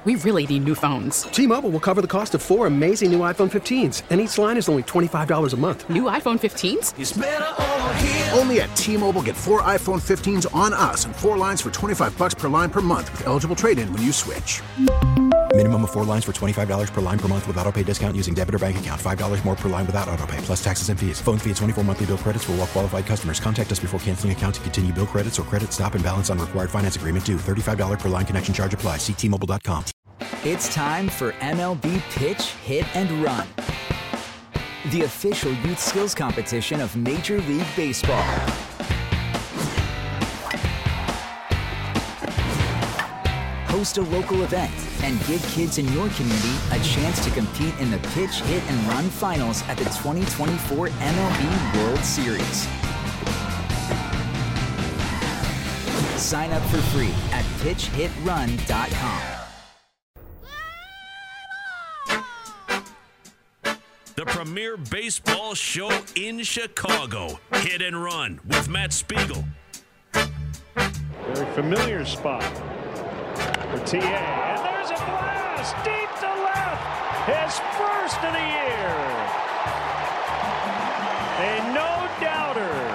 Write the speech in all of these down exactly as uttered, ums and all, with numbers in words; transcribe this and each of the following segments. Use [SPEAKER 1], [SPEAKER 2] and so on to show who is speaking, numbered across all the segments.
[SPEAKER 1] We really need new phones.
[SPEAKER 2] T-Mobile will cover the cost of four amazing new iPhone fifteens, and each line is only twenty-five dollars a month.
[SPEAKER 1] New iPhone fifteens?
[SPEAKER 3] It's better over here.
[SPEAKER 4] Only at T-Mobile, get four iPhone fifteens on us and four lines for twenty-five dollars per line per month with eligible trade-in when you switch.
[SPEAKER 5] Minimum of four lines for twenty-five dollars per line per month with autopay discount using debit or bank account. five dollars more per line without autopay, plus taxes and fees. Phone fee at twenty-four monthly bill credits for well-qualified customers. Contact us before canceling account to continue bill credits or credit stop and balance on required finance agreement due. thirty-five dollars per line connection charge applies. See T Mobile dot com.
[SPEAKER 6] It's time for M L B Pitch, Hit, and Run, the official youth skills competition of Major League Baseball. Host a local event and give kids in your community a chance to compete in the Pitch, Hit, and Run finals at the twenty twenty-four M L B World Series. Sign up for free at pitch hit run dot com.
[SPEAKER 7] The premier baseball show in Chicago. Hit and Run with Matt Spiegel.
[SPEAKER 8] Very familiar spot for T A. And there's a blast deep to left. His first of the year. A no-doubter.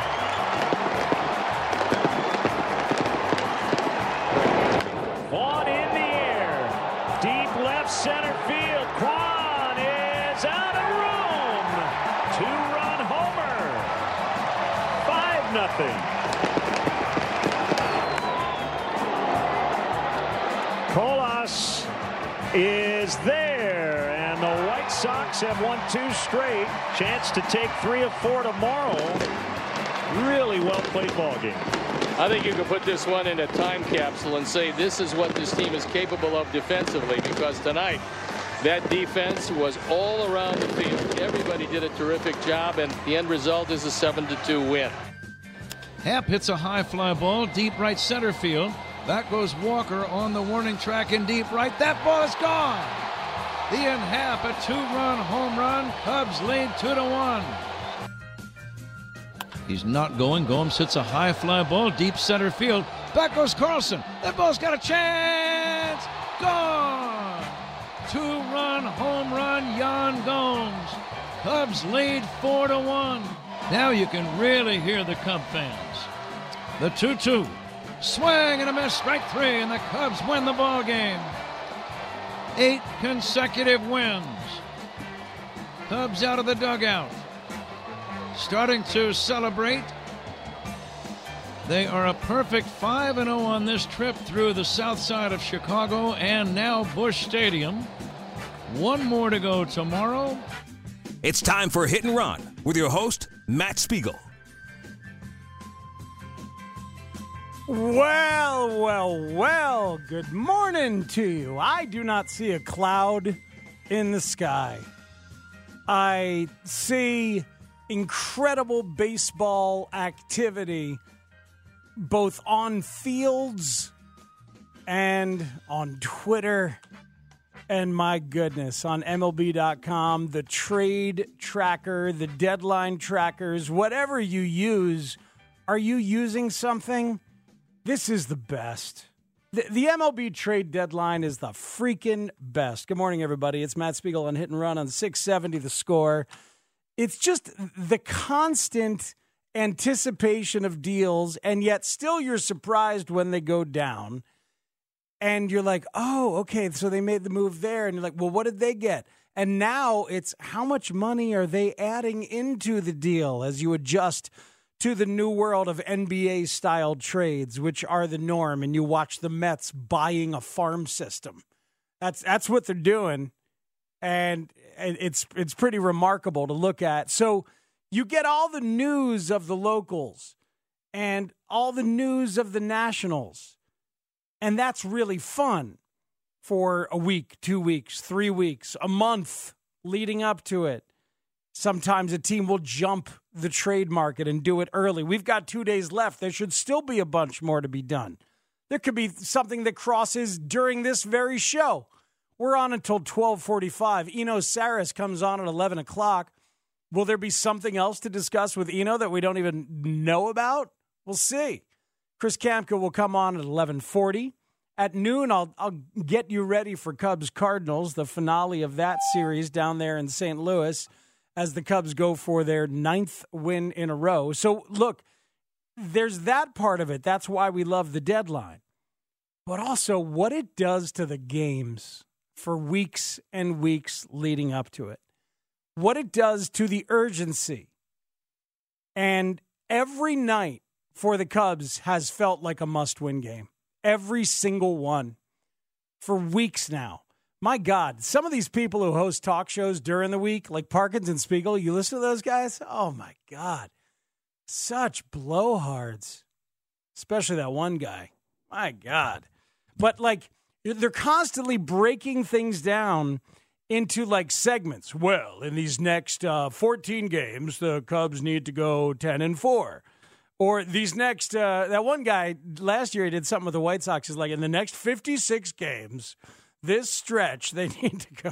[SPEAKER 8] Vaughn in the air. Deep left center field. Kwan is out of room. Two-run homer. Five nothing. Colas is there, and the White Sox have won two straight. Chance to take three of four tomorrow. Really well played ball game.
[SPEAKER 9] I think you could put this one in a time capsule and say this is what this team is capable of defensively, because tonight that defense was all around the field. Everybody did a terrific job, and the end result is a seven to two win.
[SPEAKER 10] Happ hits a high fly ball deep right center field. Back goes Walker on the warning track in deep right. That ball is gone. Ian Happ, a two-run home run. Cubs lead two to one. He's not going. Gomes hits a high fly ball deep center field. Back goes Carlson. That ball's got a chance. Gone. Two-run home run, Yan Gomes. Cubs lead four to one. Now you can really hear the Cub fans. The two two. Swing and a miss, strike three, and the Cubs win the ball game. Eight consecutive wins. Cubs out of the dugout, starting to celebrate. They are a perfect five and oh on this trip through the south side of Chicago and now Busch Stadium. One more to go tomorrow.
[SPEAKER 7] It's time for Hit and Run with your host, Matt Spiegel.
[SPEAKER 11] Well, well, well, good morning to you. I do not see a cloud in the sky. I see incredible baseball activity both on fields and on Twitter. And my goodness, on M L B dot com, the trade tracker, the deadline trackers, whatever you use, are you using something? This is the best. The, the M L B trade deadline is the freaking best. Good morning, everybody. It's Matt Spiegel on Hit and Run on six seventy The Score. It's just the constant anticipation of deals, and yet still you're surprised when they go down. And you're like, oh, okay, so they made the move there. And you're like, well, what did they get? And now it's how much money are they adding into the deal as you adjust to the new world of N B A-style trades, which are the norm, and you watch the Mets buying a farm system. That's that's what they're doing, and it's it's pretty remarkable to look at. So you get all the news of the locals and all the news of the nationals, and that's really fun for a week, two weeks, three weeks, a month leading up to it. Sometimes a team will jump the trade market and do it early. We've got two days left. There should still be a bunch more to be done. There could be something that crosses during this very show. We're on until twelve forty-five. Eno Saris comes on at eleven o'clock. Will there be something else to discuss with Eno that we don't even know about? We'll see. Chris Kamka will come on at eleven forty. At noon, I'll I'll get you ready for Cubs Cardinals, the finale of that series down there in Saint Louis, as the Cubs go for their ninth win in a row. So, look, there's that part of it. That's why we love the deadline. But also what it does to the games for weeks and weeks leading up to it. What it does to the urgency. And every night for the Cubs has felt like a must-win game. Every single one for weeks now. My God, some of these people who host talk shows during the week, like Parkins and Spiegel, you listen to those guys? Oh, my God. Such blowhards. Especially that one guy. My God. But, like, they're constantly breaking things down into, like, segments. Well, in these next uh, fourteen games, the Cubs need to go ten and four. Or these next, uh, that one guy, last year he did something with the White Sox. He's like, in the next fifty-six games, this stretch, they need to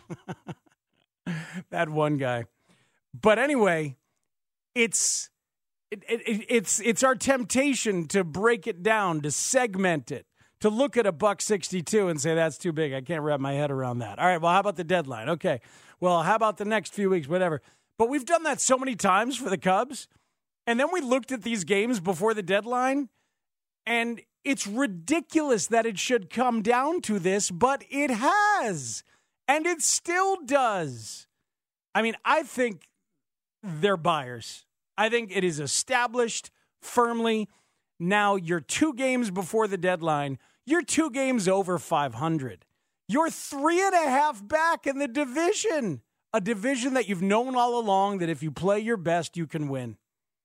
[SPEAKER 11] go. That one guy. But anyway, it's it, it, it's it's our temptation to break it down, to segment it, to look at a buck sixty-two and say, that's too big. I can't wrap my head around that. All right, well, how about the deadline? Okay, well, how about the next few weeks, whatever. But we've done that so many times for the Cubs. And then we looked at these games before the deadline, and it's ridiculous that it should come down to this, but it has, and it still does. I mean, I think they're buyers. I think it is established firmly. Now you're two games before the deadline. You're two games over five hundred. You're three and a half back in the division, a division that you've known all along that if you play your best, you can win.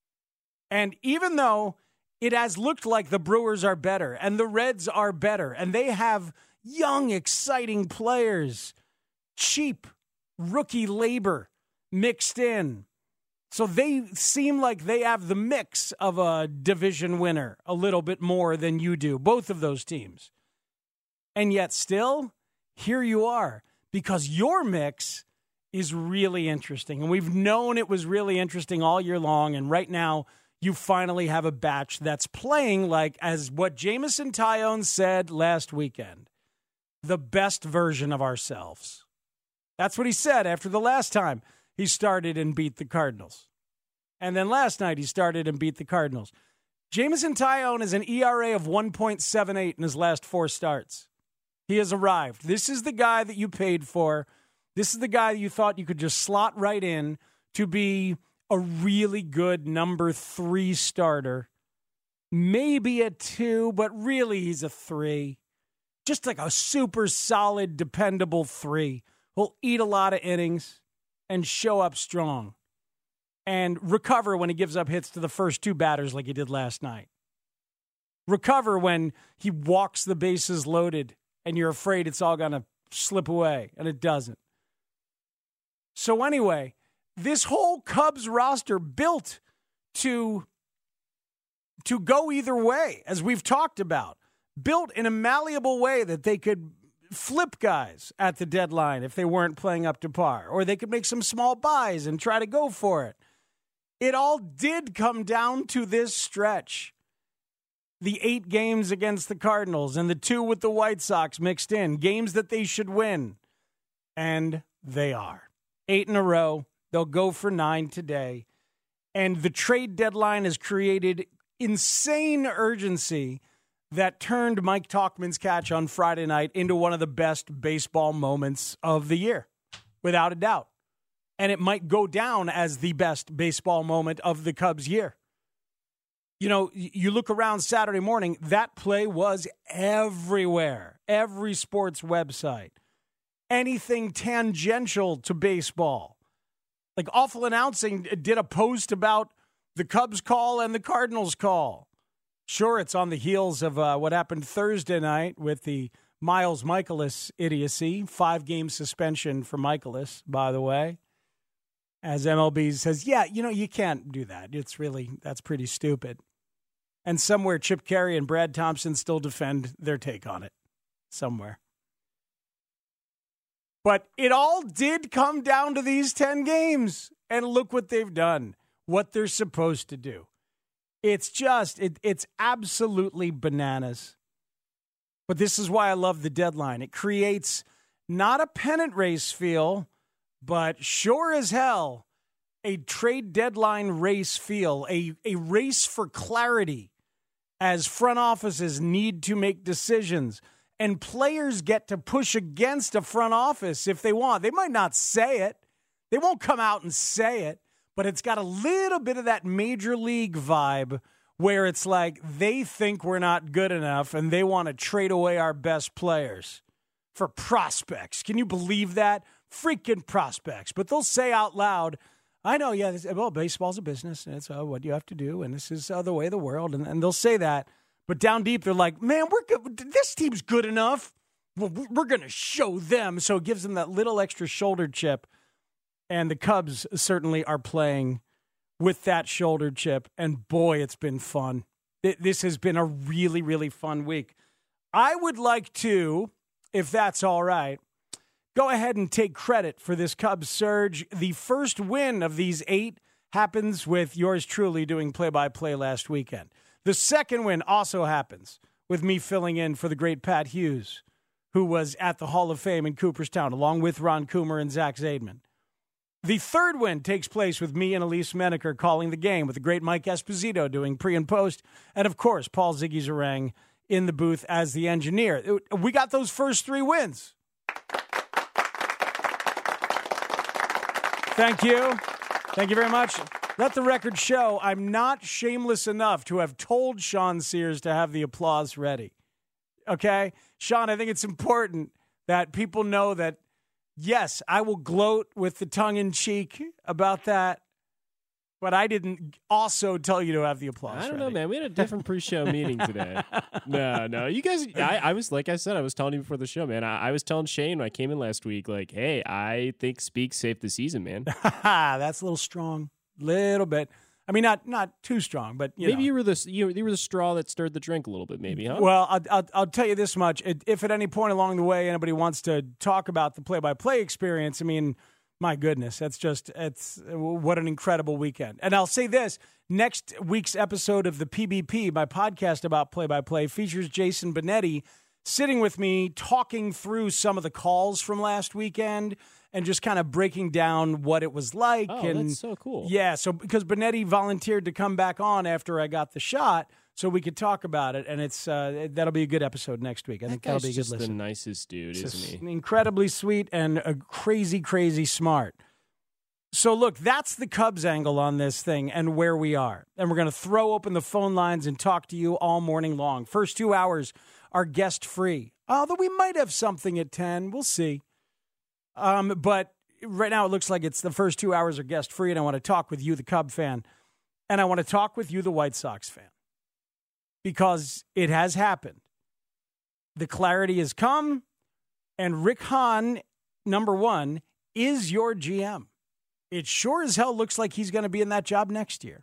[SPEAKER 11] And even though it has looked like the Brewers are better and the Reds are better and they have young, exciting players, cheap rookie labor mixed in. So they seem like they have the mix of a division winner a little bit more than you do, both of those teams. And yet still, here you are, because your mix is really interesting. And we've known it was really interesting all year long, and right now, you finally have a batch that's playing like, as what Jameson Taillon said last weekend, the best version of ourselves. That's what he said after the last time he started and beat the Cardinals. And then last night he started and beat the Cardinals. Jameson Taillon is an E R A of one point seven eight in his last four starts. He has arrived. This is the guy that you paid for. This is the guy that you thought you could just slot right in to be a really good number three starter. Maybe a two, but really he's a three. Just like a super solid, dependable three. He'll eat a lot of innings and show up strong. And recover when he gives up hits to the first two batters like he did last night. Recover when he walks the bases loaded and you're afraid it's all going to slip away, and it doesn't. So anyway, this whole Cubs roster built to, to go either way, as we've talked about. Built in a malleable way that they could flip guys at the deadline if they weren't playing up to par. Or they could make some small buys and try to go for it. It all did come down to this stretch. The eight games against the Cardinals and the two with the White Sox mixed in. Games that they should win. And they are. Eight in a row. They'll go for nine today. And the trade deadline has created insane urgency that turned Mike Tauchman's catch on Friday night into one of the best baseball moments of the year, without a doubt. And it might go down as the best baseball moment of the Cubs' year. You know, you look around Saturday morning, that play was everywhere. Every sports website. Anything tangential to baseball. Like Awful Announcing did a post about the Cubs call and the Cardinals call. Sure, it's on the heels of uh, what happened Thursday night with the Miles Michaelis idiocy. Five-game suspension for Michaelis, by the way. As M L B says, yeah, you know, you can't do that. It's really, that's pretty stupid. And somewhere Chip Carey and Brad Thompson still defend their take on it. Somewhere. But it all did come down to these ten games. And look what they've done. What they're supposed to do. It's just, it, it's absolutely bananas. But this is why I love the deadline. It creates not a pennant race feel, but sure as hell, a trade deadline race feel, a, a race for clarity as front offices need to make decisions. And players get to push against a front office if they want. They might not say it. They won't come out and say it, but it's got a little bit of that major league vibe where it's like they think we're not good enough and they want to trade away our best players for prospects. Can you believe that? Freaking prospects. But they'll say out loud, I know, yeah, this, well, baseball's a business, and it's uh, what you have to do, and this is uh, the way of the world, and, and they'll say that. But down deep, they're like, man, we're good. This team's good enough. Well, we're going to show them. So it gives them that little extra shoulder chip, and the Cubs certainly are playing with that shoulder chip, and boy, it's been fun. It, this has been a really, really fun week. I would like to, if that's all right, go ahead and take credit for this Cubs surge. The first win of these eight happens with yours truly doing play-by-play last weekend. The second win also happens with me filling in for the great Pat Hughes, who was at the Hall of Fame in Cooperstown, along with Ron Coomer and Zach Zaidman. The third win takes place with me and Elise Menaker calling the game, with the great Mike Esposito doing pre and post, and of course, Paul Ziggy Zarang in the booth as the engineer. We got those first three wins. Thank you. Thank you very much. Let the record show I'm not shameless enough to have told Sean Sears to have the applause ready. Okay? Sean, I think it's important that people know that, yes, I will gloat with the tongue-in-cheek about that, but I didn't also tell you to have the applause
[SPEAKER 3] I don't
[SPEAKER 11] ready.
[SPEAKER 3] know, man. We had a different pre-show meeting today. No, no. You guys, I, I was, like I said, I was telling you before the show, man. I, I was telling Shane when I came in last week, like, hey, I think Speak saved the season, man.
[SPEAKER 11] That's a little strong. Little bit. I mean, not not too strong, but you
[SPEAKER 3] maybe
[SPEAKER 11] know.
[SPEAKER 3] you were the you, you were the straw that stirred the drink a little bit, maybe, huh?
[SPEAKER 11] Well, I'll, I'll, I'll tell you this much: if at any point along the way anybody wants to talk about the play-by-play experience, I mean, my goodness, that's just it's what an incredible weekend. And I'll say this: next week's episode of the P B P, my podcast about play-by-play, features Jason Benetti sitting with me, talking through some of the calls from last weekend. And just kind of breaking down what it was like.
[SPEAKER 3] Oh,
[SPEAKER 11] and
[SPEAKER 3] that's so cool.
[SPEAKER 11] Yeah, so because Benetti volunteered to come back on after I got the shot so we could talk about it. And it's uh, that'll be a good episode next week. I
[SPEAKER 3] that
[SPEAKER 11] think that'll be a good
[SPEAKER 3] just
[SPEAKER 11] listen.
[SPEAKER 3] the nicest dude,
[SPEAKER 11] It's
[SPEAKER 3] isn't he?
[SPEAKER 11] Incredibly sweet and a crazy, crazy smart. So, look, that's the Cubs angle on this thing and where we are. And we're going to throw open the phone lines and talk to you all morning long. First two hours are guest-free. Although we might have something at ten. We'll see. Um, but right now it looks like it's the first two hours are guest-free, and I want to talk with you, the Cub fan, and I want to talk with you, the White Sox fan, because it has happened. The clarity has come, and Rick Hahn, number one, is your G M. It sure as hell looks like he's going to be in that job next year.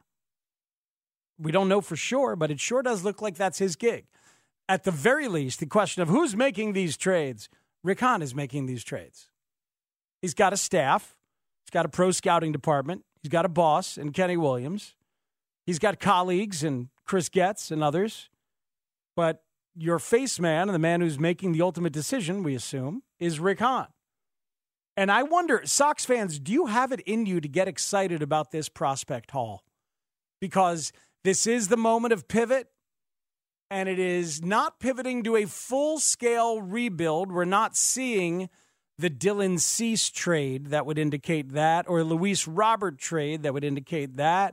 [SPEAKER 11] We don't know for sure, but it sure does look like that's his gig. At the very least, the question of who's making these trades, Rick Hahn is making these trades. He's got a staff. He's got a pro scouting department. He's got a boss in Kenny Williams. He's got colleagues and Chris Getz and others. But your face man and the man who's making the ultimate decision, we assume, is Rick Hahn. And I wonder, Sox fans, do you have it in you to get excited about this prospect haul? Because this is the moment of pivot, and it is not pivoting to a full-scale rebuild. We're not seeing the Dylan Cease trade that would indicate that, or Luis Robert trade that would indicate that.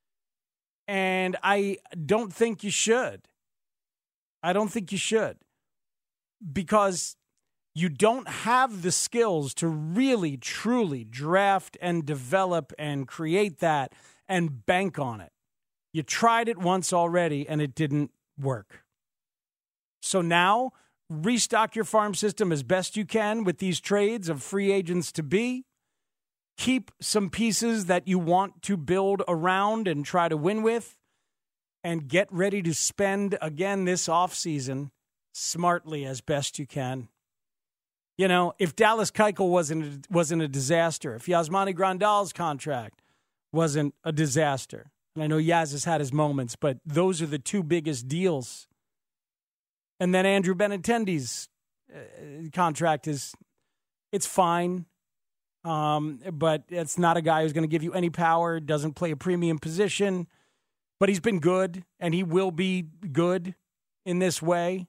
[SPEAKER 11] And I don't think you should. I don't think you should. Because you don't have the skills to really, truly draft and develop and create that and bank on it. You tried it once already, and it didn't work. So now, restock your farm system as best you can with these trades of free agents to be. Keep some pieces that you want to build around and try to win with. And get ready to spend again this offseason smartly as best you can. You know, if Dallas Keuchel wasn't, wasn't a disaster, if Yasmani Grandal's contract wasn't a disaster, and I know Yaz has had his moments, but those are the two biggest deals And then Andrew Benintendi's uh, contract is, it's fine. Um, but it's not a guy who's going to give you any power, doesn't play a premium position, but he's been good, and he will be good in this way.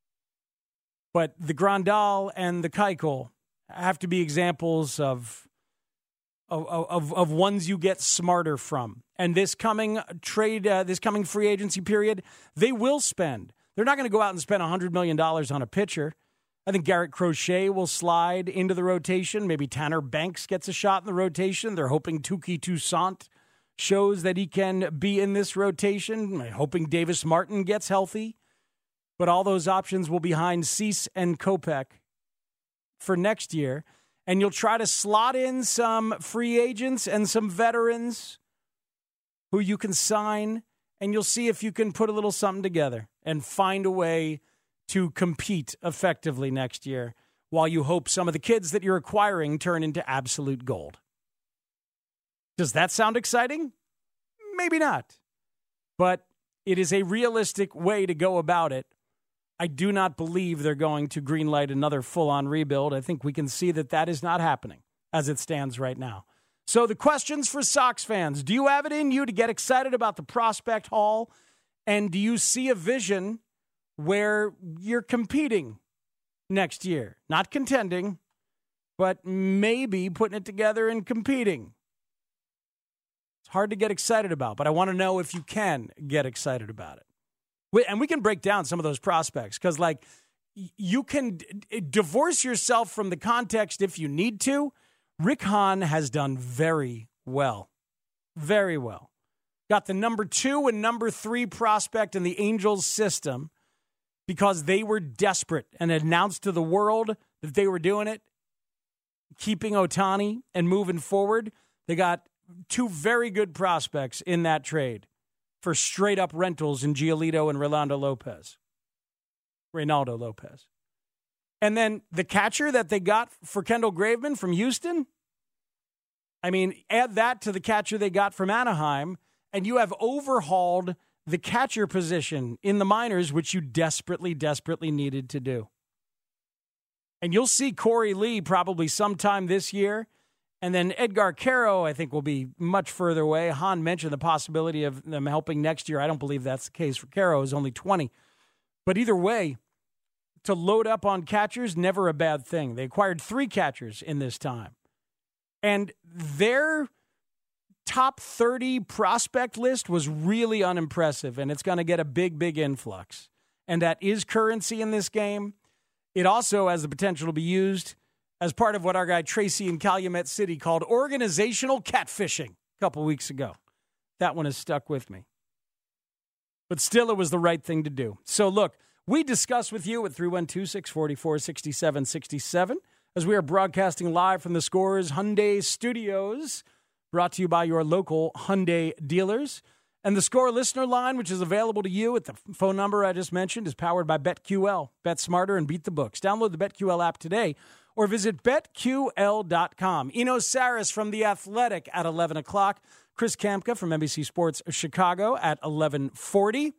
[SPEAKER 11] But the Grandal and the Keuchel have to be examples of, of, of, of ones you get smarter from. And this coming trade, uh, this coming free agency period, they will spend. They're not going to go out and spend one hundred million dollars on a pitcher. I think Garrett Crochet will slide into the rotation. Maybe Tanner Banks gets a shot in the rotation. They're hoping Touki Toussaint shows that he can be in this rotation. They're hoping Davis Martin gets healthy. But all those options will be behind Cease and Kopech for next year. And you'll try to slot in some free agents and some veterans who you can sign, and you'll see if you can put a little something together and find a way to compete effectively next year while you hope some of the kids that you're acquiring turn into absolute gold. Does that sound exciting? Maybe not. But it is a realistic way to go about it. I do not believe they're going to greenlight another full-on rebuild. I think we can see that that is not happening as it stands right now. So the questions for Sox fans: do you have it in you to get excited about the prospect haul? And do you see a vision where you're competing next year? Not contending, but maybe putting it together and competing. It's hard to get excited about, but I want to know if you can get excited about it. And we can break down some of those prospects because, like, you can d- divorce yourself from the context if you need to. Rick Hahn has done very well. Very well. Got the number two and number three prospect in the Angels system because they were desperate and announced to the world that they were doing it, keeping Ohtani and moving forward. They got two very good prospects in that trade for straight-up rentals in Giolito and Reynaldo Lopez. Reynaldo Lopez. And then the catcher that they got for Kendall Graveman from Houston, I mean, add that to the catcher they got from Anaheim, and you have overhauled the catcher position in the minors, which you desperately, desperately needed to do. And you'll see Corey Lee probably sometime this year. And then Edgar Caro, I think, will be much further away. Hahn mentioned the possibility of them helping next year. I don't believe that's the case for Caro. He's only twenty. But either way, to load up on catchers, never a bad thing. They acquired three catchers in this time. And their top thirty prospect list was really unimpressive, and it's going to get a big, big influx. And that is currency in this game. It also has the potential to be used as part of what our guy Tracy in Calumet City called organizational catfishing a couple weeks ago. That one has stuck with me. But still, it was the right thing to do. So look, we discuss with you at three one two, six four four, six seven six seven as we are broadcasting live from the Scores Hyundai Studios, brought to you by your local Hyundai dealers. And the Score listener line, which is available to you at the phone number I just mentioned, is powered by BetQL. Bet smarter and beat the books. Download the BetQL app today or visit bet Q L dot com. Enos Saris from The Athletic at eleven o'clock. Chris Kamka from N B C Sports Chicago at eleven forty.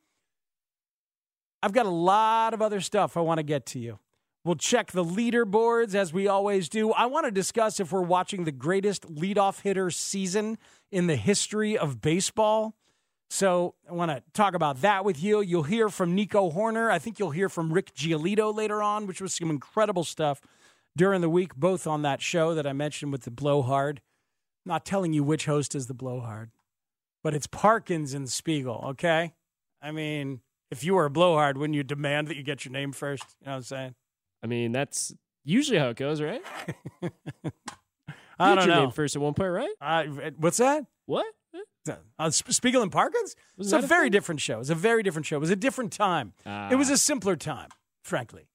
[SPEAKER 11] I've got a lot of other stuff I want to get to you. We'll check the leaderboards as we always do. I want to discuss if we're watching the greatest leadoff hitter season in the history of baseball. So I want to talk about that with you. You'll hear from Nico Horner. I think you'll hear from Rick Giolito later on, which was some incredible stuff during the week, both on that show that I mentioned with the Blowhard. I'm not telling you which host is the Blowhard, but it's Parkins and Spiegel, okay? I mean, if you were a Blowhard, wouldn't you demand that you get your name first? You know what I'm saying?
[SPEAKER 3] I mean, that's usually how it goes, right?
[SPEAKER 11] I don't
[SPEAKER 3] your
[SPEAKER 11] know.
[SPEAKER 3] Name first at one point, right?
[SPEAKER 11] Uh, what's that?
[SPEAKER 3] What?
[SPEAKER 11] Uh, Spiegel and Parkins? It's a, a very thing? different show. It's a very different show. It was a different time. Uh. It was a simpler time, frankly.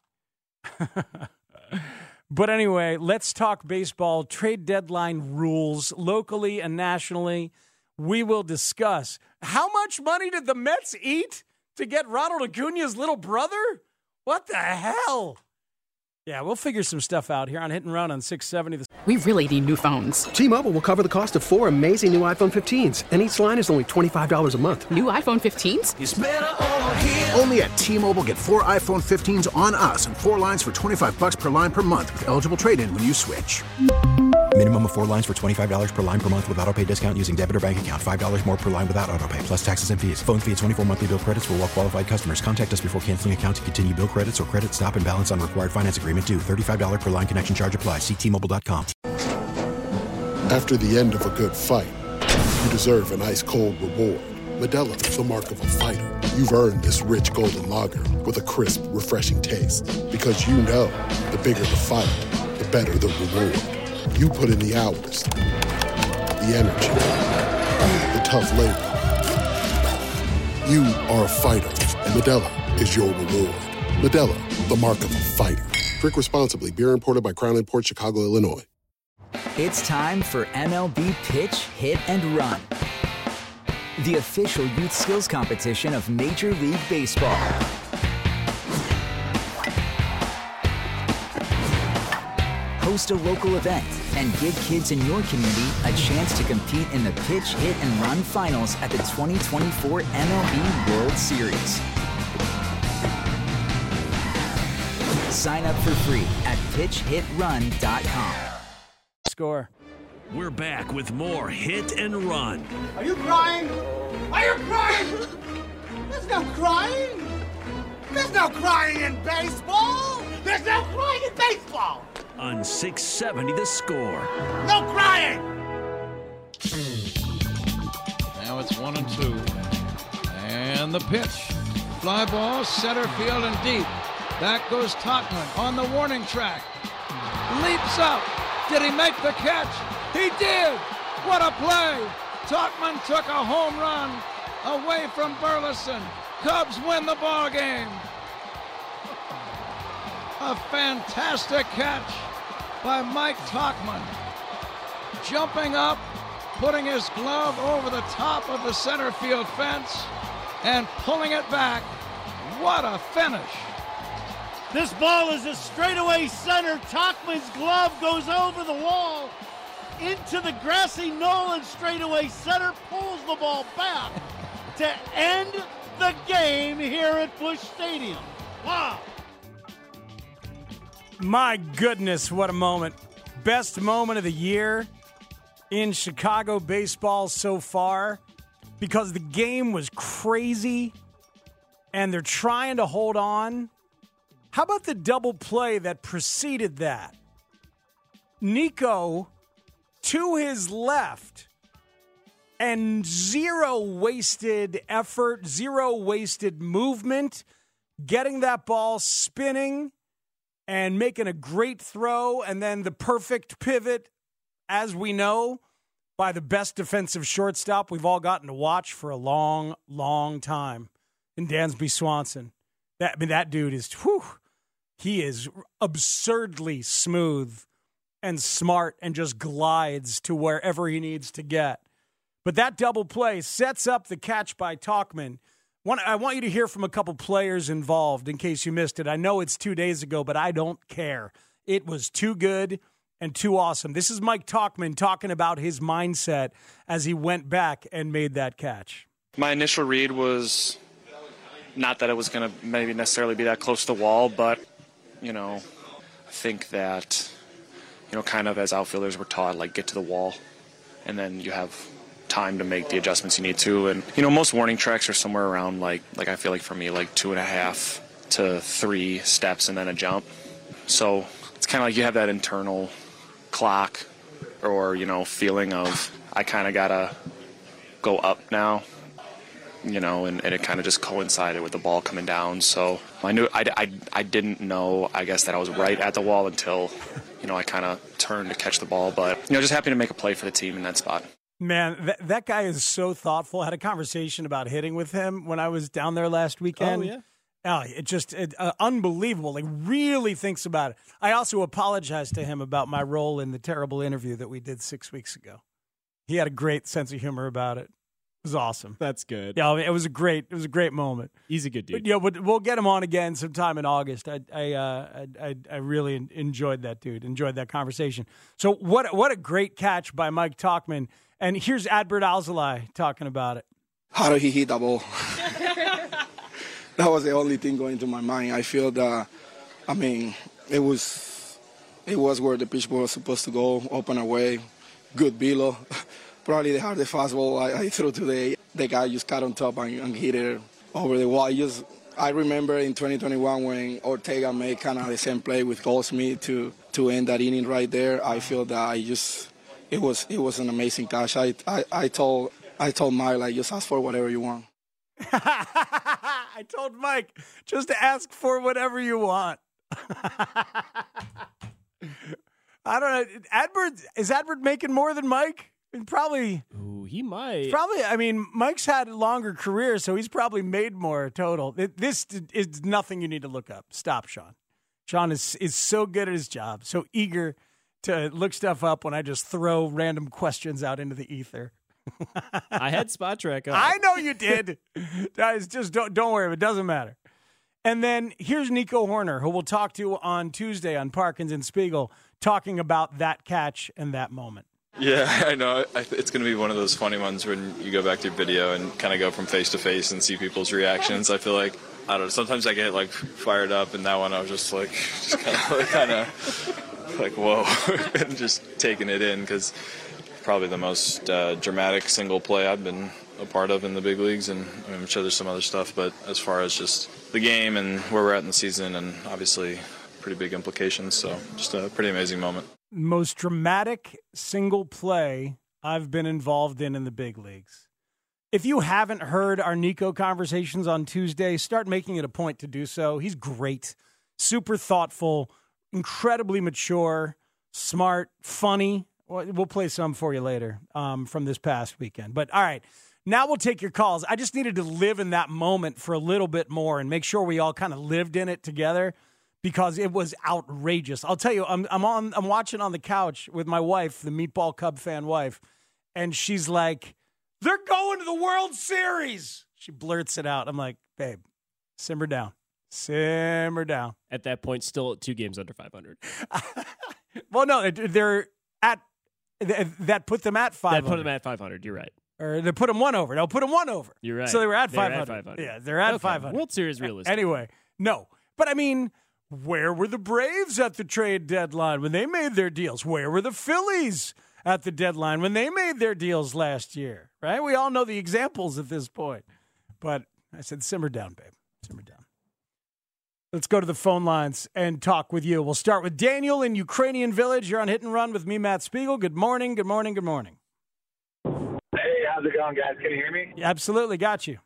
[SPEAKER 11] But anyway, let's talk baseball. Trade deadline rules locally and nationally. We will discuss how much money did the Mets eat to get Ronald Acuña's little brother? What the hell? Yeah, we'll figure some stuff out here on Hit and Run on six seventy.
[SPEAKER 1] We really need new phones.
[SPEAKER 2] T-Mobile will cover the cost of four amazing new iPhone fifteens, and each line is only twenty-five dollars a month.
[SPEAKER 1] New iPhone fifteens?
[SPEAKER 4] It's better over here. Only at T-Mobile, get four iPhone fifteens on us and four lines for twenty-five bucks per line per month with eligible trade-in when you switch.
[SPEAKER 5] Minimum of four lines for twenty-five dollars per line per month with autopay discount using debit or bank account. five dollars more per line without autopay, plus taxes and fees. Phone fee at twenty-four monthly bill credits for well-qualified customers. Contact us before canceling account to continue bill credits or credit stop and balance on required finance agreement due. thirty-five dollars per line connection charge applies. See T Mobile dot com.
[SPEAKER 12] After the end of a good fight, you deserve an ice-cold reward. Modelo is the mark of a fighter. You've earned this rich golden lager with a crisp, refreshing taste. Because you know, the bigger the fight, the better the reward. You put in the hours, the energy, the tough labor. You are a fighter, and Modelo is your reward. Modelo, the mark of a fighter. Drink responsibly. Beer imported by Crown Imports, Chicago, Illinois.
[SPEAKER 6] It's time for M L B Pitch, Hit, and Run, the official youth skills competition of Major League Baseball. Host a local event and give kids in your community a chance to compete in the Pitch, Hit, and Run finals at the twenty twenty-four M L B World Series. Sign up for free at pitch hit run dot com.
[SPEAKER 11] Score.
[SPEAKER 7] We're back with more Hit and Run.
[SPEAKER 13] Are you crying? Are you crying? There's no crying. There's no crying in baseball. There's no crying in baseball.
[SPEAKER 7] On six seventy The Score.
[SPEAKER 13] No crying.
[SPEAKER 10] Now it's one and two. And the pitch. Fly ball, center field and deep. Back goes Tauchman on the warning track. Leaps up. Did he make the catch? He did. What a play. Tauchman took a home run away from Burleson. Cubs win the ball game. A fantastic catch by Mike Tauchman. Jumping up, putting his glove over the top of the center field fence and pulling it back. What a finish.
[SPEAKER 14] This ball is a straightaway center. Tauchman's glove goes over the wall into the grassy knoll, and straightaway center pulls the ball back to end the game here at Busch Stadium. Wow.
[SPEAKER 11] My goodness, what a moment. Best moment of the year in Chicago baseball so far, because the game was crazy and they're trying to hold on. How about the double play that preceded that? Nico to his left, and zero wasted effort, zero wasted movement, getting that ball spinning and making a great throw, and then the perfect pivot, as we know, by the best defensive shortstop we've all gotten to watch for a long, long time in Dansby Swanson. That, I mean, that dude is, whew, he is absurdly smooth and smart and just glides to wherever he needs to get. But that double play sets up the catch by Tauchman. One, I want you to hear from a couple players involved in case you missed it. I know it's two days ago, but I don't care. It was too good and too awesome. This is Mike Tauchman talking about his mindset as he went back and made that catch.
[SPEAKER 15] My initial read was not that it was going to maybe necessarily be that close to the wall, but, you know, I think that, you know, kind of as outfielders we're taught, like, get to the wall, and then you have time to make the adjustments you need to. And, you know, most warning tracks are somewhere around, like, like I feel like for me, like two and a half to three steps and then a jump. So it's kind of like you have that internal clock or, you know, feeling of I kind of got to go up now, you know, and, and it kind of just coincided with the ball coming down. So I knew I, I, I didn't know, I guess, that I was right at the wall until, you know, I kind of turned to catch the ball. But, you know, just happy to make a play for the team in that spot.
[SPEAKER 11] Man, that, that guy is so thoughtful. I had a conversation about hitting with him when I was down there last weekend.
[SPEAKER 3] Oh, yeah.
[SPEAKER 11] Oh, it just it, uh, unbelievable. Like, really thinks about it. I also apologized to him about my role in the terrible interview that we did six weeks ago. He had a great sense of humor about it. was awesome.
[SPEAKER 3] That's good.
[SPEAKER 11] Yeah, I mean, it was a great, it was a great moment.
[SPEAKER 3] He's a good dude.
[SPEAKER 11] But, yeah, we'll, we'll get him on again sometime in August. I, I, uh, I, I really enjoyed that dude. Enjoyed that conversation. So what, what a great catch by Mike Tauchman. And here's Adbert Alzolay talking about it.
[SPEAKER 16] How did he hit the ball? That was the only thing going through my mind. I feel that, I mean, it was, it was where the pitch ball was supposed to go, open away, good velo. Probably the hardest fastball I, I threw today. The guy just got on top and, and hit it over the wall. I, just, I remember in twenty twenty-one when Ortega made kind of the same play with Goldsmith to, to end that inning right there. I feel that I just, it was it was an amazing catch. I, I, I told I told Mike, like, just ask for whatever you want.
[SPEAKER 11] I told Mike just to ask for whatever you want. I don't know. Adbert, is Adbert making more than Mike? Probably.
[SPEAKER 3] Ooh, he might.
[SPEAKER 11] Probably. I mean, Mike's had a longer career, so he's probably made more total. This is nothing you need to look up. Stop, Sean. Sean is is so good at his job, so eager to look stuff up when I just throw random questions out into the ether.
[SPEAKER 3] I had Spot Track on.
[SPEAKER 11] I know you did. Guys, just don't don't worry. It doesn't matter. And then here's Nico Horner, who we'll talk to on Tuesday on Parkins and Spiegel, talking about that catch and that moment.
[SPEAKER 17] Yeah, I know. I, it's going to be one of those funny ones when you go back to your video and kind of go from face to face and see people's reactions. I feel like, I don't know, sometimes I get like fired up, and that one I was just like, just kind of, like, kind of like, whoa, and just taking it in, because probably the most uh, dramatic single play I've been a part of in the big leagues, and I mean, I'm sure there's some other stuff, but as far as just the game and where we're at in the season, and obviously pretty big implications, so just a pretty amazing moment.
[SPEAKER 11] Most dramatic single play I've been involved in in the big leagues. If you haven't heard our Nico conversations on Tuesday, start making it a point to do so. He's great, super thoughtful, incredibly mature, smart, funny. We'll play some for you later um, from this past weekend. But all right, now we'll take your calls. I just needed to live in that moment for a little bit more and make sure we all kind of lived in it together, because it was outrageous. I'll tell you, I'm I'm on I'm watching on the couch with my wife, the Meatball Cub fan wife, and she's like, "They're going to the World Series." She blurts it out. I'm like, "Babe, simmer down. Simmer down."
[SPEAKER 3] At that point, still two games under five hundred.
[SPEAKER 11] Well, no, they're at that put them at five hundred.
[SPEAKER 3] That put them at five hundred. You're right.
[SPEAKER 11] Or they put them one over. No, put them one over.
[SPEAKER 3] You're right.
[SPEAKER 11] So they were at
[SPEAKER 3] They're
[SPEAKER 11] five hundred.
[SPEAKER 3] At five hundred.
[SPEAKER 11] Yeah, they're at
[SPEAKER 3] okay.
[SPEAKER 11] five hundred.
[SPEAKER 3] World Series realistic.
[SPEAKER 11] Anyway, no. But I mean, where were the Braves at the trade deadline when they made their deals? Where were the Phillies at the deadline when they made their deals last year? Right? We all know the examples at this point. But I said, simmer down, babe. Simmer down. Let's go to the phone lines and talk with you. We'll start with Daniel in Ukrainian Village. You're on Hit and Run with me, Matt Spiegel. Good morning, good morning, good morning.
[SPEAKER 18] Hey, how's it going, guys? Can you hear me?
[SPEAKER 11] Yeah, absolutely. Got you.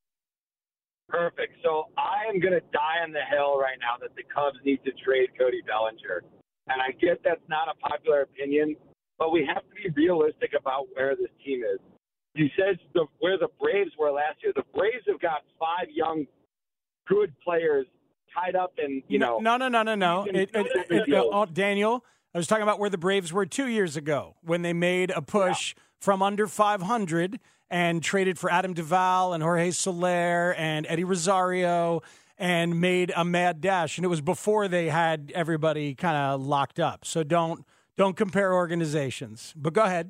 [SPEAKER 18] Perfect. So I am going to die on the hill right now that the Cubs need to trade Cody Bellinger. And I get that's not a popular opinion, but we have to be realistic about where this team is. You said the, where the Braves were last year. The Braves have got five young, good players tied up in, you know.
[SPEAKER 11] No, no, no, no, no. It, it, it, it, oh, Daniel, I was talking about where the Braves were two years ago when they made a push yeah. from under five hundred and traded for Adam Duvall and Jorge Soler and Eddie Rosario and made a mad dash. And it was before they had everybody kind of locked up. So don't don't compare organizations. But go ahead.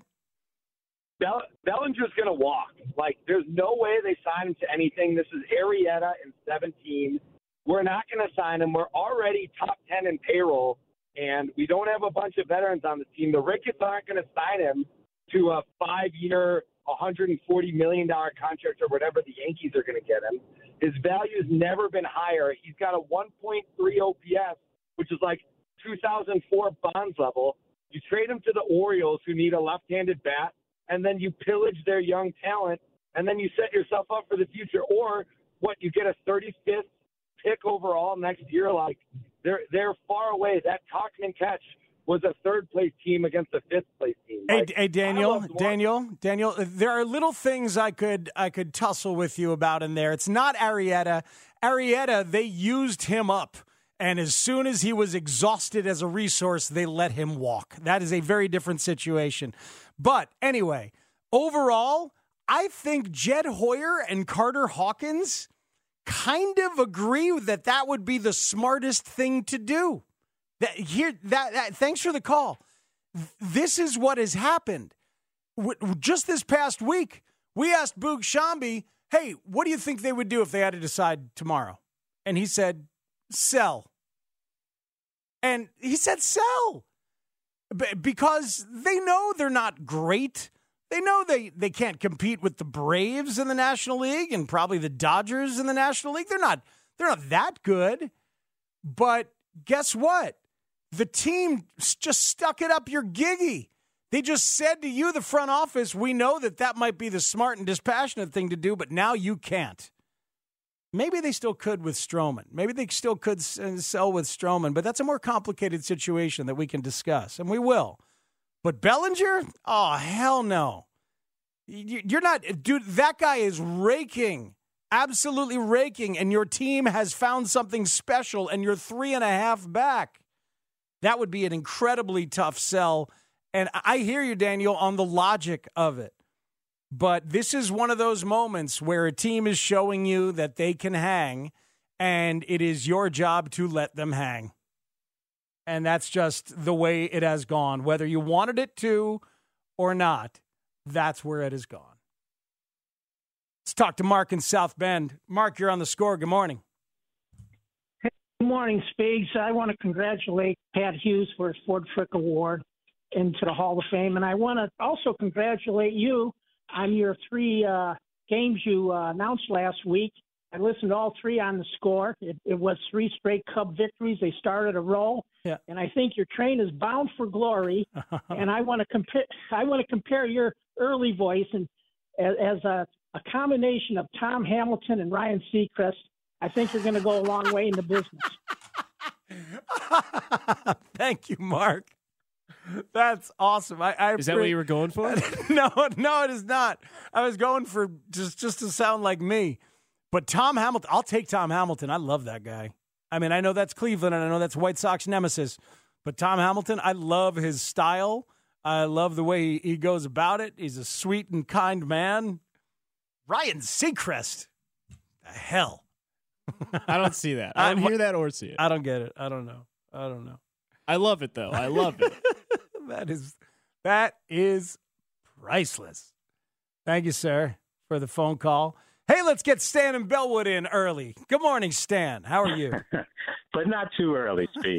[SPEAKER 18] Bell, Bellinger's going to walk. Like, there's no way they sign him to anything. This is Arrieta in seventeen. We're not going to sign him. We're already top ten in payroll, and we don't have a bunch of veterans on the team. The Ricketts aren't going to sign him to a five-year, one hundred forty million dollars contract or whatever the Yankees are going to get him. His value's never been higher. He's got a one point three O P S, which is like two thousand four Bonds level. You trade him to the Orioles, who need a left-handed bat, and then you pillage their young talent, and then you set yourself up for the future. Or what, you get a thirty-fifth pick overall next year? Like, they're they're far away. That Tauchman catch was a third-place team against a fifth-place team.
[SPEAKER 11] Hey,
[SPEAKER 18] like,
[SPEAKER 11] hey, Daniel, Daniel, Daniel, there are little things I could I could tussle with you about in there. It's not Arrieta. Arrieta, they used him up, and as soon as he was exhausted as a resource, they let him walk. That is a very different situation. But anyway, overall, I think Jed Hoyer and Carter Hawkins kind of agree that that would be the smartest thing to do. That here, that, that thanks for the call. This is what has happened. Just this past week, we asked Boog Shambi, hey, what do you think they would do if they had to decide tomorrow? And he said, sell. And he said, sell. Because they know they're not great. They know they, they can't compete with the Braves in the National League and probably the Dodgers in the National League. They're not, they're not that good. But guess what? The team just stuck it up your giggy. They just said to you, the front office, we know that that might be the smart and dispassionate thing to do, but now you can't. Maybe they still could with Stroman. Maybe they still could sell with Stroman, but that's a more complicated situation that we can discuss, and we will. But Bellinger? Oh, hell no. You're not, dude, that guy is raking, absolutely raking, and your team has found something special, and you're three and a half back. That would be an incredibly tough sell. And I hear you, Daniel, on the logic of it. But this is one of those moments where a team is showing you that they can hang, and it is your job to let them hang. And that's just the way it has gone. Whether you wanted it to or not, that's where it has gone. Let's talk to Mark in South Bend. Mark, you're on the Score. Good morning.
[SPEAKER 19] Good morning, Speaks. I want to congratulate Pat Hughes for his Ford Frick Award into the Hall of Fame. And I want to also congratulate you on your three uh, games you uh, announced last week. I listened to all three on the Score. It, it was three straight Cub victories. They started a roll.
[SPEAKER 11] Yeah.
[SPEAKER 19] And I think your train is bound for glory. And I want to compare I want to compare your early voice and as, as a, a combination of Tom Hamilton and Ryan Seacrest. I think you're going to go a long way in the business.
[SPEAKER 11] Thank you, Mark. That's awesome. I, I
[SPEAKER 3] is that what you were going for?
[SPEAKER 11] no, no, it is not. I was going for just, just to sound like me. But Tom Hamilton, I'll take Tom Hamilton. I love that guy. I mean, I know that's Cleveland, and I know that's White Sox nemesis. But Tom Hamilton, I love his style. I love the way he goes about it. He's a sweet and kind man. Ryan Seacrest. The hell.
[SPEAKER 3] I don't see that. I don't hear that or see it.
[SPEAKER 11] I don't get it. I don't know. I don't know.
[SPEAKER 3] I love it, though. I love it.
[SPEAKER 11] That is that is priceless. Thank you, sir, for the phone call. Hey, let's get Stan and Bellwood in early. Good morning, Stan. How are you?
[SPEAKER 20] But not too early, Steve.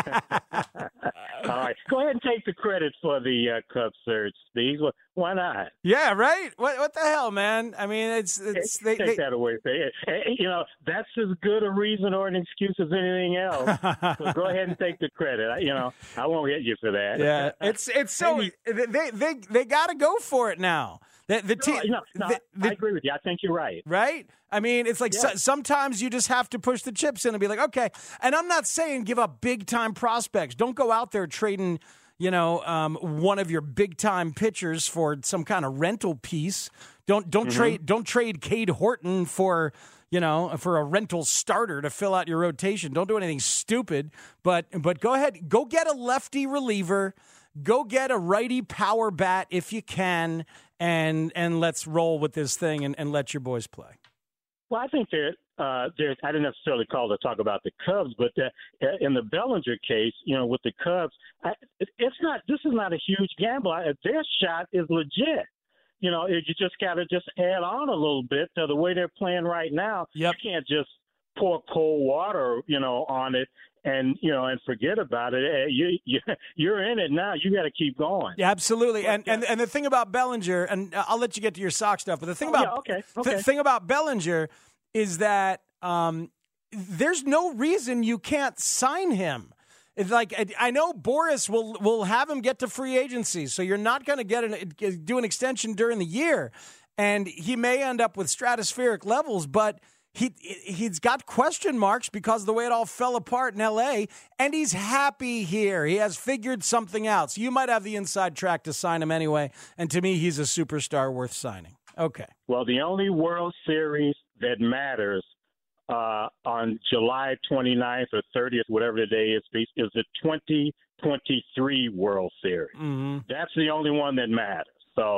[SPEAKER 20] All right. Go ahead and take the credit for the uh, Cubs surge, Steve. Why not?
[SPEAKER 11] Yeah, right? What what the hell, man? I mean, it's it's they,
[SPEAKER 20] take
[SPEAKER 11] they,
[SPEAKER 20] that away. You know, that's as good a reason or an excuse as anything else. So go ahead and take the credit. You know, I won't hit you for that.
[SPEAKER 11] Yeah, it's it's so they they they got to go for it now. The, the team,
[SPEAKER 20] no, no,
[SPEAKER 11] the, the,
[SPEAKER 20] I agree with you. I think you're right.
[SPEAKER 11] Right? I mean, it's like
[SPEAKER 20] yeah.
[SPEAKER 11] so, sometimes you just have to push the chips in and be like, okay. And I'm not saying give up big time prospects. Don't go out there trading, you know, um, one of your big time pitchers for some kind of rental piece. Don't don't mm-hmm. trade don't trade Cade Horton for you know for a rental starter to fill out your rotation. Don't do anything stupid. But but go ahead, go get a lefty reliever. Go get a righty power bat if you can, and and let's roll with this thing and, and let your boys play.
[SPEAKER 20] Well, I think there, uh, there's. I didn't necessarily call to talk about the Cubs, but the, in the Bellinger case, you know, with the Cubs, I, it, it's not. This is not a huge gamble. I, their shot is legit. You know, you just got to just add on a little bit to the way they're playing right now.
[SPEAKER 11] Yep.
[SPEAKER 20] You can't just pour cold water, you know, on it. And, you know, and forget about it. You, you, you're in it now. You got to keep going.
[SPEAKER 11] Yeah, absolutely. And, and and the thing about Bellinger, and I'll let you get to your sock stuff, but the thing
[SPEAKER 20] oh,
[SPEAKER 11] about
[SPEAKER 20] yeah, okay, okay.
[SPEAKER 11] the thing about Bellinger is that um, there's no reason you can't sign him. It's like I know Boris will will have him get to free agency, so you're not going to get an, do an extension during the year, and he may end up with stratospheric levels, but. He, he's got question marks because of the way it all fell apart in L A, and he's happy here. He has figured something out. So you might have the inside track to sign him anyway, and to me, he's a superstar worth signing. Okay.
[SPEAKER 20] Well, the only World Series that matters uh, on July twenty-ninth or thirtieth, whatever the day is, is the twenty twenty-three World Series.
[SPEAKER 11] Mm-hmm.
[SPEAKER 20] That's the only one that matters. So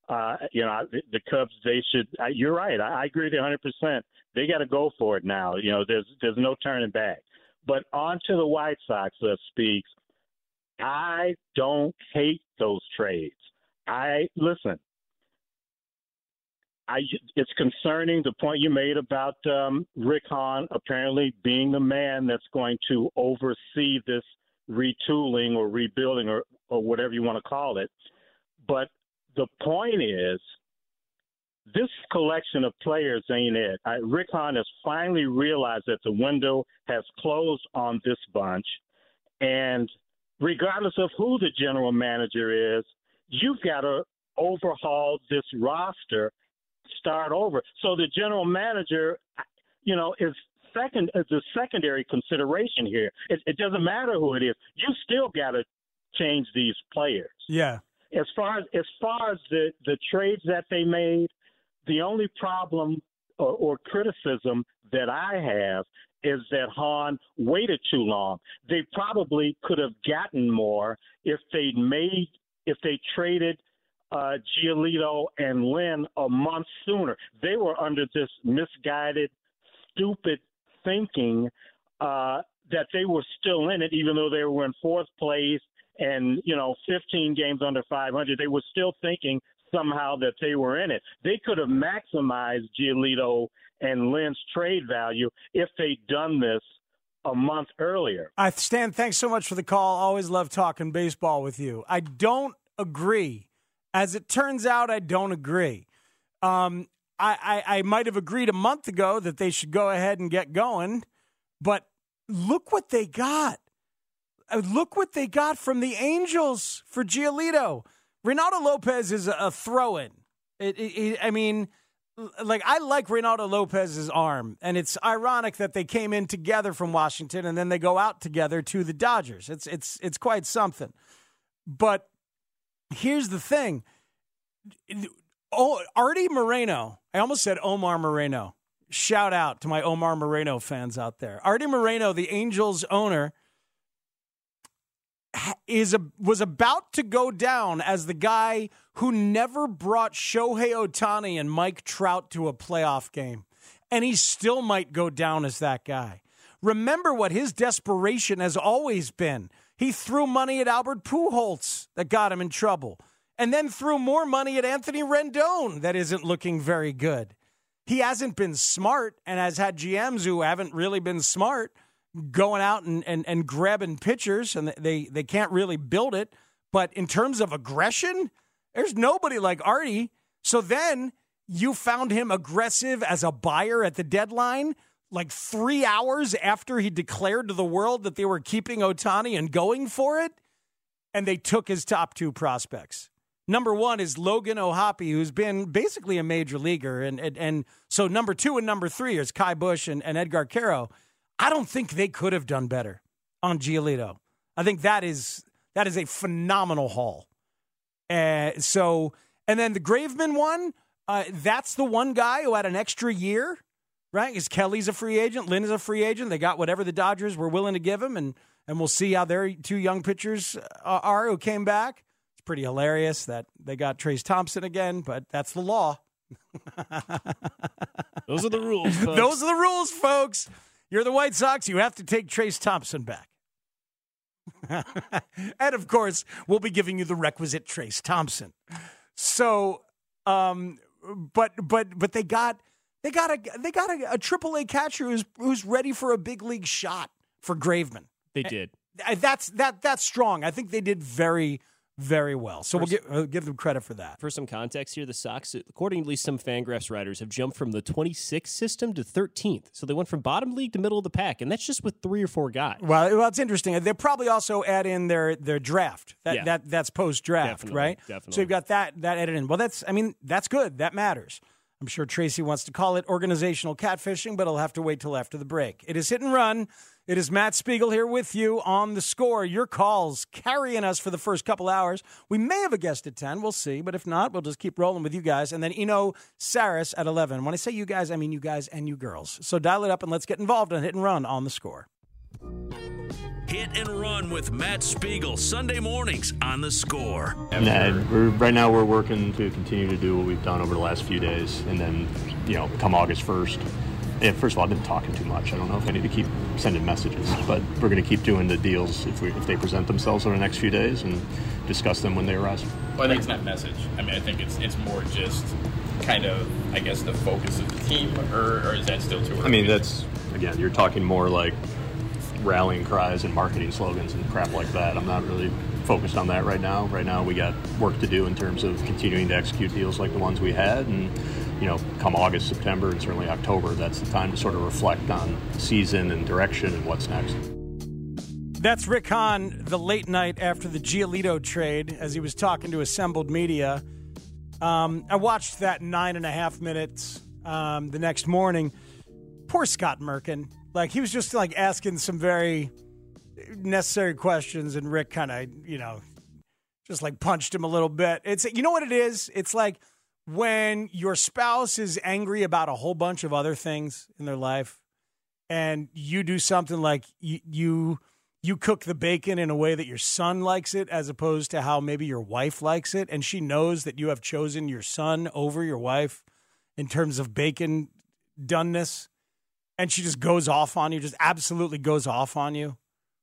[SPEAKER 20] Uh, you know, the, the Cubs, they should. Uh, you're right. I, I agree with you one hundred percent. They got to go for it now. You know, there's there's no turning back. But on to the White Sox, uh, Speaks. I don't hate those trades. I listen. I, it's concerning the point you made about um, Rick Hahn apparently being the man that's going to oversee this retooling or rebuilding or, or whatever you want to call it. But the point is, this collection of players ain't it. I, Rick Hahn has finally realized that the window has closed on this bunch. And regardless of who the general manager is, you've got to overhaul this roster, start over. So the general manager, you know, is second is a secondary consideration here. It, it doesn't matter who it is. You still got to change these players.
[SPEAKER 11] Yeah.
[SPEAKER 20] As far as as far as the, the trades that they made, the only problem or, or criticism that I have is that Hahn waited too long. They probably could have gotten more if they'd made if they traded uh, Giolito and Lynn a month sooner. They were under this misguided, stupid thinking uh, that they were still in it, even though they were in fourth place and, you know, fifteen games under five hundred. They were still thinking somehow that they were in it. They could have maximized Giolito and Lynn's trade value if they'd done this a month earlier.
[SPEAKER 11] I Stan, thanks so much for the call. Always love talking baseball with you. I don't agree. As it turns out, I don't agree. Um, I, I, I might have agreed a month ago that they should go ahead and get going, but look what they got. Look what they got from the Angels for Giolito. Reynaldo Lopez is a, a throw-in. It, it, it, I mean, like, I like Reynaldo Lopez's arm, and it's ironic that they came in together from Washington and then they go out together to the Dodgers. It's it's it's quite something. But here's the thing. Oh, Artie Moreno. I almost said Omar Moreno. Shout out to my Omar Moreno fans out there. Artie Moreno, the Angels owner, is a, was about to go down as the guy who never brought Shohei Ohtani and Mike Trout to a playoff game. And he still might go down as that guy. Remember what his desperation has always been. He threw money at Albert Pujols that got him in trouble. And then threw more money at Anthony Rendon that isn't looking very good. He hasn't been smart and has had G Ms who haven't really been smart going out and, and, and grabbing pitchers, and they, they can't really build it. But in terms of aggression, there's nobody like Artie. So then you found him aggressive as a buyer at the deadline, like three hours after he declared to the world that they were keeping Ohtani and going for it, and they took his top two prospects. Number one is Logan O'Hoppe, who's been basically a major leaguer. And, and, and so number two and number three is Kai Busch and, and Edgar Quero. I don't think they could have done better on Giolito. I think that is that is a phenomenal haul. Uh, so, and then the Graveman one, uh, that's the one guy who had an extra year, right? Because Kelly's a free agent, Lynn is a free agent. They got whatever the Dodgers were willing to give him, and and we'll see how their two young pitchers are who came back. It's pretty hilarious that they got Trace Thompson again, but that's the law.
[SPEAKER 3] Those are the rules, folks.
[SPEAKER 11] Those are the rules, folks. You're the White Sox. You have to take Trace Thompson back. And, of course, we'll be giving you the requisite Trace Thompson. So, um, but but but they got they got a they got a, a triple A catcher who's who's ready for a big league shot for Graveman.
[SPEAKER 3] They did.
[SPEAKER 11] And that's that that's strong. I think they did very, very well. So
[SPEAKER 3] First,
[SPEAKER 11] we'll give, we'll give them credit for that.
[SPEAKER 3] For some context here, the Sox, according to at least some Fangraphs writers, have jumped from the twenty-sixth system to thirteenth. So they went from bottom league to middle of the pack, and that's just with three or four guys.
[SPEAKER 11] Well, well, it's interesting. They'll probably also add in their their draft. That
[SPEAKER 3] Yeah.
[SPEAKER 11] that that's post draft,
[SPEAKER 3] Definitely,
[SPEAKER 11] right?
[SPEAKER 3] definitely.
[SPEAKER 11] So you've got that that added in. Well, that's I mean that's good. That matters. I'm sure Tracy wants to call it organizational catfishing, but I'll have to wait till after the break. It is Hit and Run. It is Matt Spiegel here with you on The Score. Your calls carrying us for the first couple hours. We may have a guest at ten. We'll see. But if not, we'll just keep rolling with you guys. And then Eno Saris at eleven. When I say you guys, I mean you guys and you girls. So dial it up and let's get involved on Hit and Run on The Score.
[SPEAKER 7] Hit and Run with Matt Spiegel, Sunday mornings on The Score.
[SPEAKER 21] And we're, right now we're working to continue to do what we've done over the last few days. And then, you know, come August first. And first of all, I've been talking too much. I don't know if I need to keep sending messages. But we're going to keep doing the deals if, we, if they present themselves over the next few days and discuss them when they arise.
[SPEAKER 22] Well, I think it's not message. I mean, I think it's it's more just kind of, I guess, the focus of the team, or, or is that still too early?
[SPEAKER 21] I mean, that's, again, you're talking more like rallying cries and marketing slogans and crap like that. I'm not really focused on that right now. Right now, we got work to do in terms of continuing to execute deals like the ones we had. And, you know, come August, September, and certainly October, that's the time to sort of reflect on season and direction and what's next.
[SPEAKER 11] That's Rick Hahn, the late night after the Giolito trade, as he was talking to assembled media. Um, I watched that nine and a half minutes um, the next morning. Poor Scott Merkin. Like, he was just, like, asking some very necessary questions, and Rick kind of, you know, just, like, punched him a little bit. It's, you know what it is? It's like when your spouse is angry about a whole bunch of other things in their life, and you do something like you... you You cook the bacon in a way that your son likes it as opposed to how maybe your wife likes it, and she knows that you have chosen your son over your wife in terms of bacon doneness, and she just goes off on you, just absolutely goes off on you.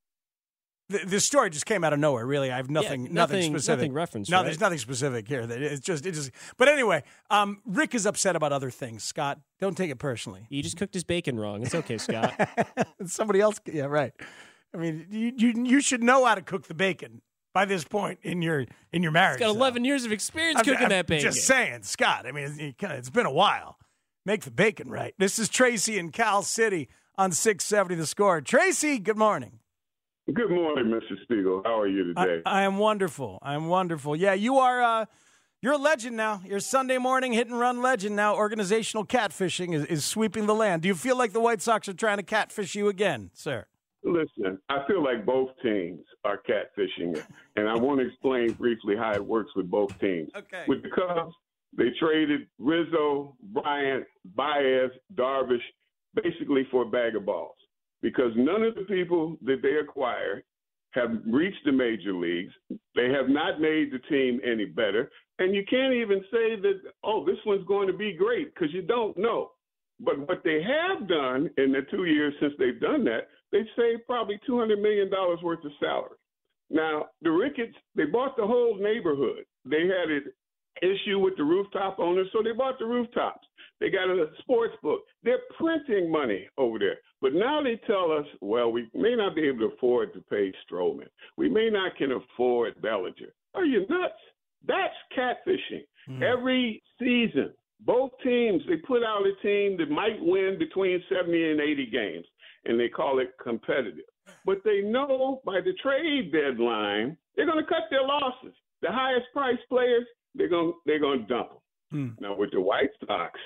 [SPEAKER 11] The, this story just came out of nowhere, really. I have nothing,
[SPEAKER 3] Yeah,
[SPEAKER 11] nothing,
[SPEAKER 3] nothing
[SPEAKER 11] specific.
[SPEAKER 3] nothing referenced,
[SPEAKER 11] No,
[SPEAKER 3] right?
[SPEAKER 11] there's nothing specific here. That It's just, it just. But anyway, um, Rick is upset about other things. Scott, don't take it personally.
[SPEAKER 3] He just cooked his bacon wrong. It's okay, Scott.
[SPEAKER 11] Somebody else, yeah, right. I mean, you, you you should know how to cook the bacon by this point in your in your marriage.
[SPEAKER 3] He's got eleven years of experience
[SPEAKER 11] I'm,
[SPEAKER 3] cooking
[SPEAKER 11] I'm
[SPEAKER 3] that bacon.
[SPEAKER 11] Just saying, Scott. I mean, it's, it's been a while. Make the bacon right. This is Tracy in Cal City on six seventy The Score. Tracy, good morning.
[SPEAKER 23] Good morning, Mister Spiegel. How are you today?
[SPEAKER 11] I, I am wonderful. I am wonderful. Yeah, you are. Uh, you're a legend now. You're a Sunday morning hit and run legend now. Organizational catfishing is, is sweeping the land. Do you feel like the White Sox are trying to catfish you again, sir?
[SPEAKER 23] Listen, I feel like both teams are catfishing it, and I want to explain briefly how it works with both teams.
[SPEAKER 11] Okay.
[SPEAKER 23] With the Cubs, they traded Rizzo, Bryant, Baez, Darvish, basically for a bag of balls, because none of the people that they acquired have reached the major leagues. They have not made the team any better, and you can't even say that, oh, this one's going to be great, because you don't know. But what they have done in the two years since they've done that, they've saved probably two hundred million dollars worth of salary. Now, the Ricketts, they bought the whole neighborhood. They had an issue with the rooftop owners, so they bought the rooftops. They got a sports book. They're printing money over there. But now they tell us, well, we may not be able to afford to pay Stroman. We may not can afford Bellinger. Are you nuts? That's catfishing. Mm. Every season, both teams, they put out a team that might win between seventy and eighty games, and they call it competitive. But they know by the trade deadline, they're going to cut their losses. The highest priced players, they're going they're going to dump them. Mm. Now, with the White Sox,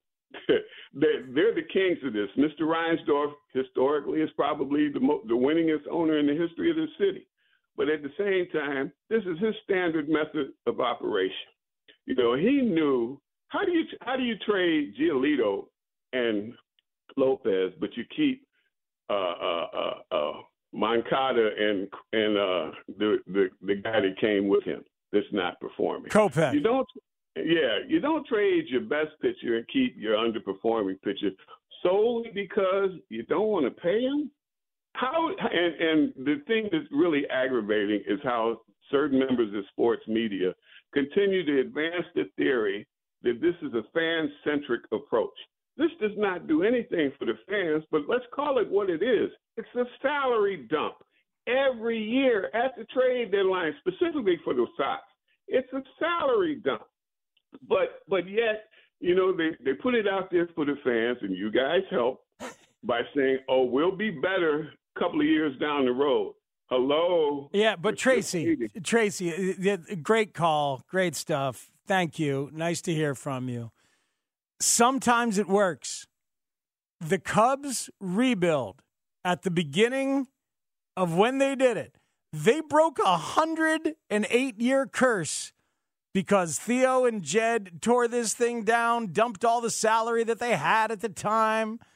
[SPEAKER 23] they're, they're the kings of this. Mister Reinsdorf, historically, is probably the, mo- the winningest owner in the history of the city. But at the same time, this is his standard method of operation. You know, he knew, how do you how do you trade Giolito and Lopez, but you keep uh, uh, uh, uh, Moncada and and uh, the, the the guy that came with him that's not performing?
[SPEAKER 11] Kopech.
[SPEAKER 23] You don't, yeah, you don't trade your best pitcher and keep your underperforming pitcher solely because you don't want to pay him. How and, and the thing that's really aggravating is how certain members of sports media continue to advance the theory that this is a fan-centric approach. This does not do anything for the fans, but let's call it what it is. It's a salary dump. Every year at the trade deadline, specifically for the Sox, it's a salary dump. But but yet, you know, they, they put it out there for the fans, and you guys help by saying, oh, we'll be better a couple of years down the road. Hello?
[SPEAKER 11] Yeah, but Tracy, Tracy, great call, great stuff. Thank you. Nice to hear from you. Sometimes it works. The Cubs rebuild at the beginning of when they did it. They broke a one hundred eight year curse because Theo and Jed tore this thing down, dumped all the salary that they had at the time,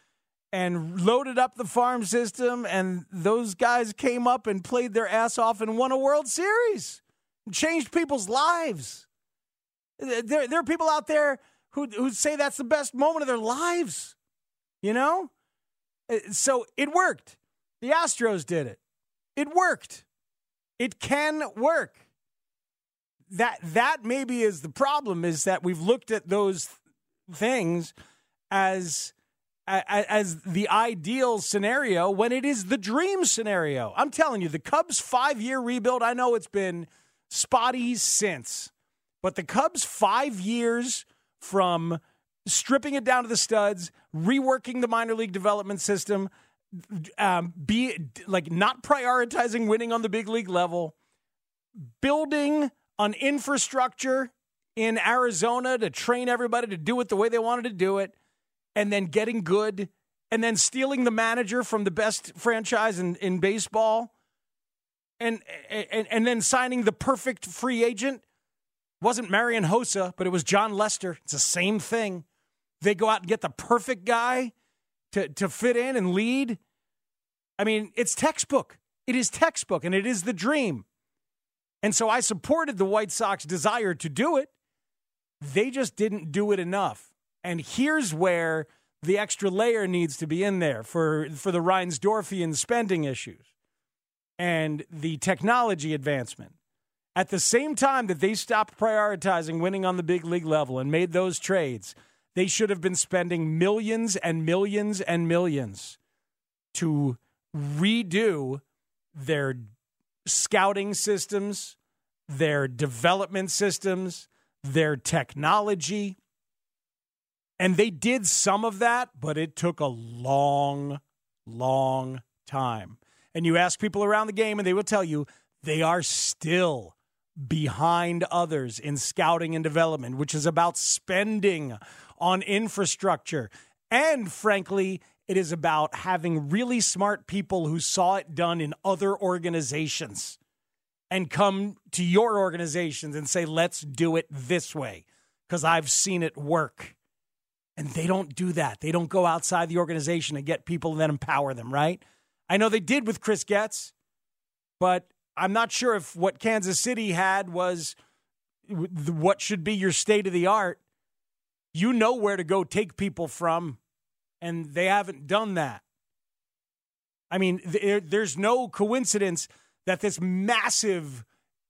[SPEAKER 11] and loaded up the farm system, and those guys came up and played their ass off and won a World Series. Changed people's lives. There, there are people out there who, who say that's the best moment of their lives, you know? So it worked. The Astros did it. It worked. It can work. That that maybe is the problem, is that we've looked at those things as, as the ideal scenario when it is the dream scenario. I'm telling you, the Cubs' five-year rebuild, I know it's been spotty since, but the Cubs' five years from stripping it down to the studs, reworking the minor league development system, um, be like not prioritizing winning on the big league level, building an infrastructure in Arizona to train everybody to do it the way they wanted to do it, and then getting good, and then stealing the manager from the best franchise in, in baseball, and, and and then signing the perfect free agent. Wasn't Marian Hossa, but it was John Lester. It's the same thing. They go out and get the perfect guy to, to fit in and lead. I mean, it's textbook. It is textbook, and it is the dream. And so I supported the White Sox desire to do it. They just didn't do it enough. And here's where the extra layer needs to be in there for, for the Reinsdorfian spending issues and the technology advancement. At the same time that they stopped prioritizing winning on the big league level and made those trades, they should have been spending millions and millions and millions to redo their scouting systems, their development systems, their technology. And they did some of that, but it took a long, long time. And you ask people around the game, and they will tell you they are still behind others in scouting and development, which is about spending on infrastructure. And frankly, it is about having really smart people who saw it done in other organizations and come to your organizations and say, let's do it this way because I've seen it work. And they don't do that. They don't go outside the organization and get people and then empower them, right? I know they did with Chris Getz, but I'm not sure if what Kansas City had was what should be your state of the art. You know where to go take people from, and they haven't done that. I mean, there, there's no coincidence that this massive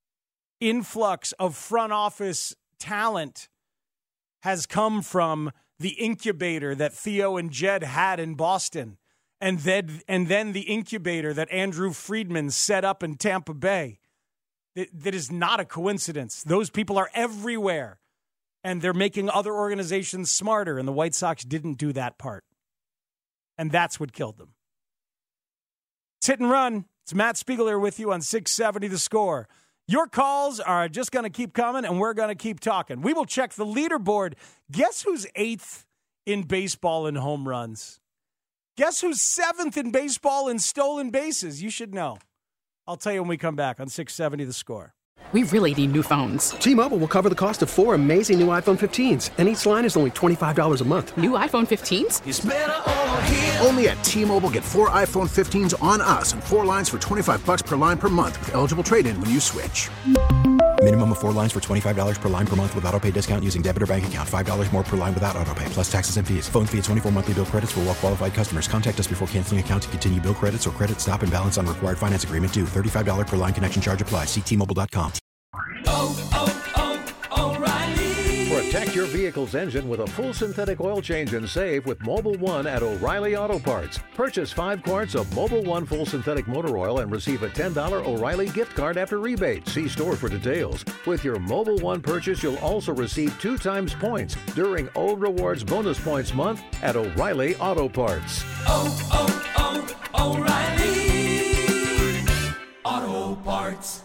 [SPEAKER 11] influx of front office talent has come from the incubator that Theo and Jed had in Boston. And then, and then the incubator that Andrew Friedman set up in Tampa Bay. That, that is not a coincidence. Those people are everywhere. And they're making other organizations smarter. And the White Sox didn't do that part. And that's what killed them. It's Hit and Run. It's Matt Spiegler with you on six seventy The Score. Your calls are just going to keep coming, and we're going to keep talking. We will check the leaderboard. Guess who's eighth in baseball in home runs? Guess who's seventh in baseball in stolen bases? You should know. I'll tell you when we come back on six seventy The Score.
[SPEAKER 1] We really need new phones.
[SPEAKER 2] T-Mobile will cover the cost of four amazing new iPhone fifteens, and each line is only twenty-five dollars a month.
[SPEAKER 1] New iPhone fifteens?
[SPEAKER 4] It's better over here. Only at T-Mobile, get four iPhone fifteens on us and four lines for twenty-five bucks per line per month with eligible trade-in when you switch.
[SPEAKER 5] Minimum of four lines for twenty-five dollars per line per month with autopay discount using debit or bank account. five dollars more per line without autopay, plus taxes and fees. Phone fee at twenty-four monthly bill credits for well-qualified customers. Contact us before canceling account to continue bill credits or credit stop and balance on required finance agreement due. thirty-five dollars per line connection charge applies. See T Mobile dot com.
[SPEAKER 8] Oh, oh, oh, O'Reilly. Protect your vehicle's engine with a full synthetic oil change and save with Mobil one at O'Reilly Auto Parts. Purchase five quarts of Mobil one full synthetic motor oil and receive a ten dollars O'Reilly gift card after rebate. See store for details. With your Mobil one purchase, you'll also receive two times points during O Rewards Bonus Points Month at O'Reilly Auto Parts.
[SPEAKER 13] Oh, oh, oh, O'Reilly Auto Parts.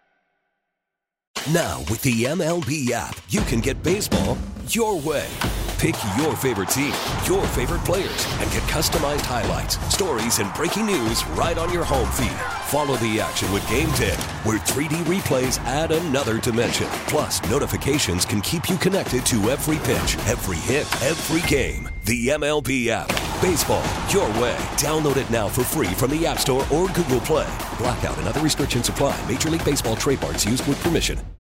[SPEAKER 9] Now, with the M L B app, you can get baseball your way.
[SPEAKER 6] Pick your favorite team, your favorite players, and get customized highlights, stories, and breaking news right on your home feed. Follow the action with Game Day, where three D replays add another dimension. Plus, notifications can keep you connected to every pitch, every hit, every game. The M L B app. Baseball, your way. Download it now for free from the App Store or Google Play. Blackout and other restrictions apply. Major League Baseball trademarks used with permission.